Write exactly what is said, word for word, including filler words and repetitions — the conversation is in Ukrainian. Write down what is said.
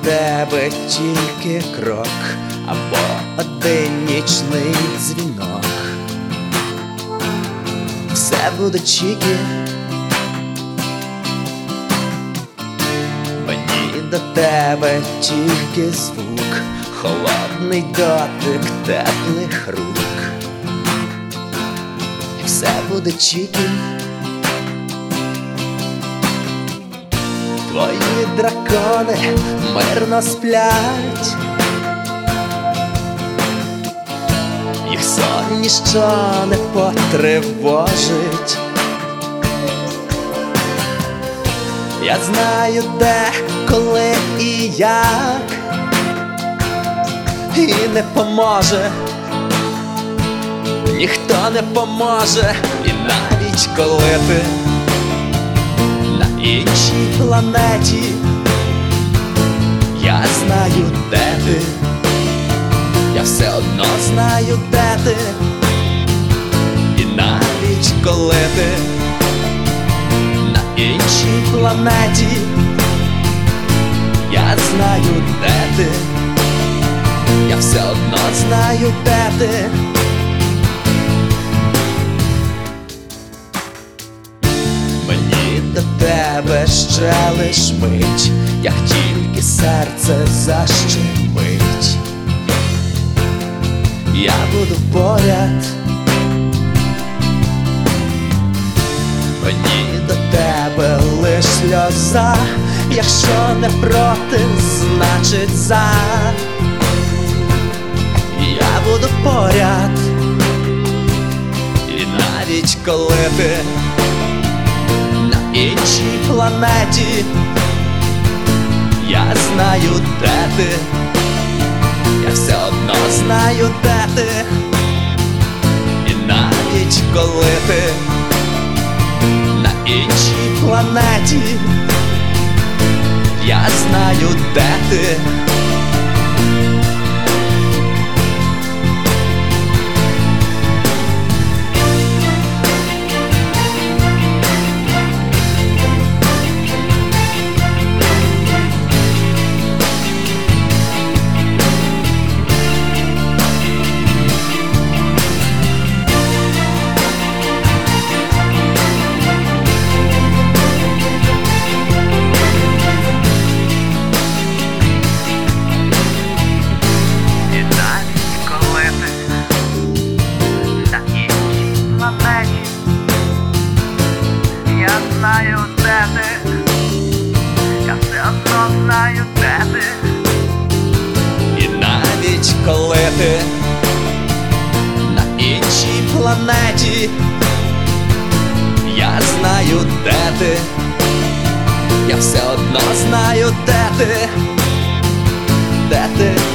тебе тільки крок або один нічний дзвінок. Все буде чікі, мені до тебе тільки звук, холодний дотик теплих рук. І все буде чікі. Твої дракони мирно сплять, їх сон ніщо не потривожить. Я знаю де, коли і як, і не поможе, ніхто не поможе. І навіть коли ти на іншій планеті, я знаю де ти, я все одно знаю де ти. І навіть коли ти на іншій планеті, я знаю де ти, я все одно знаю де ти. Мені до тебе ще лиш мить, як тільки серце защемить, я буду поряд. Мені до тебе лиш сльоза, якщо не проти, значить за. Я буду поряд. І навіть коли ти на іншій планеті, я знаю де ти, я все одно знаю де ти. І навіть коли ти на іншій планеті, я знаю де ти. Я знаю де ти, я все одно знаю де ти. І навіть коли ти на іншій планеті, я знаю де ти, я все одно знаю де ти, де ти.